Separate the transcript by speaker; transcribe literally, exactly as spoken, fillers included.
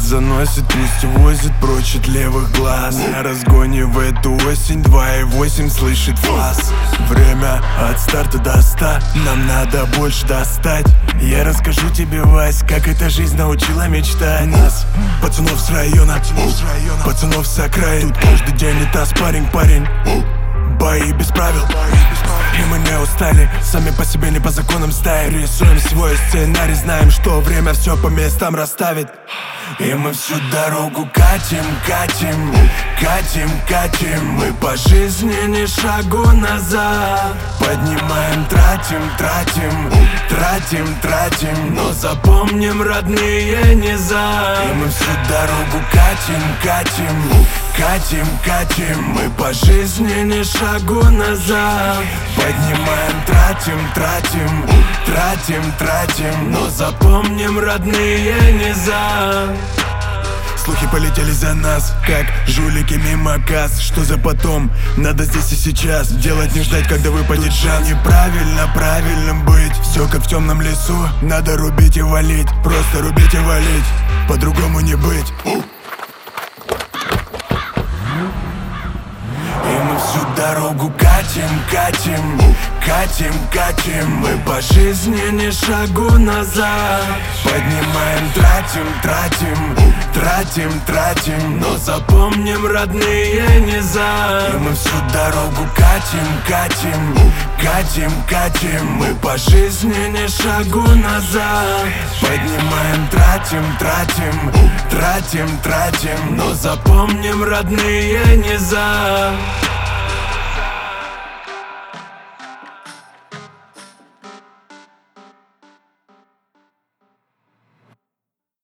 Speaker 1: заносит, пусть увозит прочь от левых глаз. На разгоне в эту осень два и восемь слышит фас. Время от старта до ста, нам надо больше достать. Я расскажу тебе, Вась, как эта жизнь научила мечтать. Нас, пацанов с района, пацанов с окраин. Тут каждый день это спарринг, парень. Бои без правил, и мы не устали. Сами по себе, не по законам стаи. Рисуем свой сценарий, знаем, что время все по местам расставит. И мы всю дорогу катим, катим, катим, катим. Мы по жизни ни шагу назад. Поднимаем, тратим, тратим, тратим, тратим. Но запомним, родные, не за. И мы всю дорогу катим, катим, катим, катим. Мы по жизни ни шагу назад. Поднимаем, тратим, тратим, тратим, тратим. Но запомним, родные, не за. Слухи полетели за нас, как жулики мимо касс. Что за потом? Надо здесь и сейчас делать, не ждать, когда выпадет шанс. Неправильно, правильным быть, все как в темном лесу. Надо рубить и валить, просто рубить и валить, по-другому не быть. Всю дорогу катим, катим, катим, катим. Мы по жизни ни шагу назад. Поднимаем, тратим, тратим, тратим, тратим. Но запомним, родные, не за. И мы всю дорогу катим, катим, катим, катим. Мы по жизни ни шагу назад. Поднимаем, тратим, тратим, тратим, тратим. Но запомним, родные, не за.